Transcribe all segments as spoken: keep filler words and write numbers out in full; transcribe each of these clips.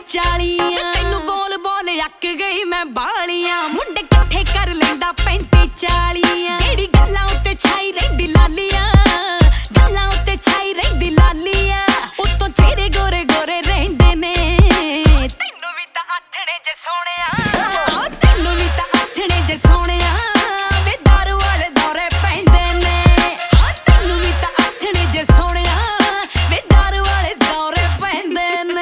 ਚਾਲੀਆਂ ਤੈਨੂੰ ਬੋਲ ਬੋਲ ਅੱਕ ਗਈ ਮੈਂ ਬਾਲੀਆਂ ਮੁੰਡੇ ਇਕੱਠੇ ਕਰ ਲੈਂਦਾ ਪੈਂਤੀ ਚਾਲੀਆਂ ਜਿਹੜੀ ਗੱਲਾਂ ਉੱਤੇ ਛਾਈ ਰਹਿੰਦੀ ਲਾਲੀਆਂ ਗੱਲਾਂ ਉੱਤੇ ਛਾਈ ਰਹਿੰਦੀ ਲਾਲੀਆਂ ਉੱਤੋਂ ਚਿਹਰੇ ਗੋਰੇ ਗੋਰੇ ਰਹਿੰਦੇ ਨੇ ਤੈਨੂੰ ਵੀ ਤਾਂ ਆਥਣੇ ਜੇ ਸੋਹਣਿਆ ਤੈਨੂੰ ਵੀ ਤਾਂ ਆਥਣੇ ਜੇ ਸੋਹਣਿਆ ਵੇ ਦਾਰੂ ਵਾਲੇ ਦੌਰੇ ਪੈਂਦੇ ਨੇ ਤੈਨੂੰ ਵੀ ਤਾਂ ਆਥਣੇ ਜੇ ਸੋਹਣਿਆ ਵੇ ਦਾਰੂ ਵਾਲੇ ਦੌਰੇ ਪੈਂਦੇ ਨੇ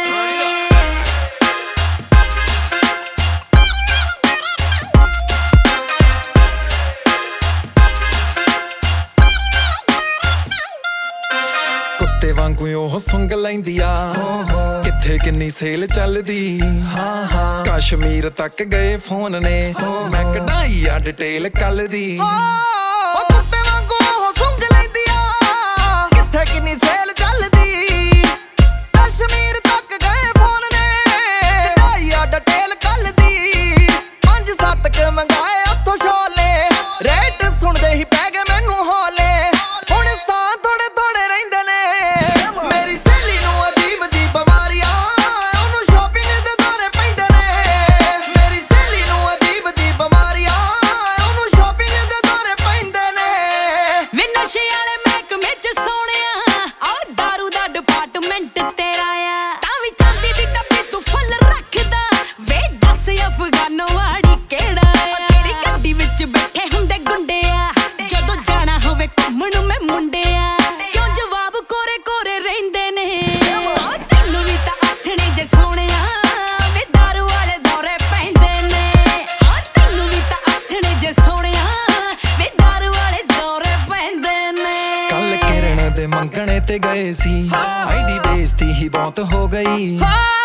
ਕੁੱਤੇ ਵਾਂਗੂ ਉਹ ਸੁੰਘ ਲੈਂਦੀ ਆ ਕਿੱਥੇ ਕਿੰਨੀ ਸੇਲ ਚੱਲਦੀ ਹਾਂ ਹਾਂ ਕਸ਼ਮੀਰ ਤੱਕ ਗਏ ਫੋਨ ਨੇ ਮੈਂ ਕਢਾਈ ਆ ਡਿਟੇਲ ਕੱਲ ਦੀ ਉਹ ਕੁੱਤੇ ਵਾਂਗੂ ਉਹ ਸੁੰਘ ਲੈਂਦੀ ਆ ਕਿੱਥੇ ਕਿੰਨੀ ਸੇਲ ਚੱਲਦੀ ਕਸ਼ਮੀਰ ਤੱਕ ਗਏ ਫੋਨ ਨੇ ਕਢਾਈ ਆ ਡਿਟੇਲ ਕੱਲ ਦੀ ਪੰਜ ਸੱਤ ਕ ਮੰਗਾਏ ਉੱਥੋਂ ਛੋਲੇ ਰੇਟ ਸੁਣਦੇ ਹੀ ਪੈ ਗਏ ਮੈਨੂੰ ਹੌਲੇ ਹੁਣ ਸਾਹ ਥੋੜੇ ਥੋੜੇ ਰਹਿੰਦੇ ਨੇ ਮੇਰੀ ਸਹੇਲੀ ਨੂੰ ਅਜੀਬ ਅਜੀਬ ਬਿਮਾਰੀਆਂ ਉਹਨੂੰ ਸ਼ਾਪਿੰਗ ਦੇ ਦੌਰੇ ਪੈਂਦੇ ਨੇ ਮੇਰੀ ਸਹੇਲੀ ਨੂੰ ਅਜੀਬ ਅਜੀਬ ਬਿਮਾਰੀਆਂ ਉਹਨੂੰ ਸ਼ਾਪਿੰਗ ਦੇ ਦੌਰੇ ਪੈਂਦੇ ਨੇ ਵੇ ਨਸ਼ੇ ਵਾਲੇ ਮਹਿਕਮੇ ਚ ਸੋਹਣਿਆ ਆਹ ਦਾਰੂ ਦਾ ਡਿਪਾਰਟਮੈਂਟ ਤੇਰਾ ਆ ਤਾਂ ਵੀ ਚਾਂਦੀ ਦੀ ਡੱਬੀ ਤੂੰ ਫੁੱਲ ਰੱਖਦਾ ਵੇ ਦੱਸ ਅਫਗਾਨੋ ਵਾੜੀ ਕਿਹੜਾ ਆ ਤੇਰੀ ਗੱਡੀ ਵਿੱਚ ਬੈਠੇ ਹੁੰਦੇ ਗੁੰਡੇ ਆ ਜਦੋਂ ਜਾਣਾ ਹੋਵੇ ਘੁੰਮਣ ਨੂੰ ਮੈਂ ਮੁੰਡੇ ਆ ਕਿਉਂ ਜਵਾਬ ਕੋਰੇ ਕੋਰੇ ਰਹਿੰਦੇ ਨੇ ਤੈਨੂੰ ਵੀ ਤਾਂ ਆਥਣੇ ਜੇ ਸੋਹਣਿਆ ਵੇ ਦਾਰੂ ਵਾਲੇ ਦੌਰੇ ਪੈਂਦੇ ਨੇ ਤੈਨੂੰ ਵੀ ਤਾਂ ਆਥਣੇ ਜੇ ਸੋਹਣਿਆ ਵੇ ਦਾਰੂ ਵਾਲੇ ਦੌਰੇ ਪੈਂਦੇ ਨੇ ਕੱਲ ਕਿਰਨ ਦੇ ਮੰਗਣੇ ਤੇ ਗਏ ਸੀ ਆਈ ਦੀ ਬੇਇੱਜ਼ਤੀ ਹੀ ਬਹੁਤ ਹੋ ਗਈ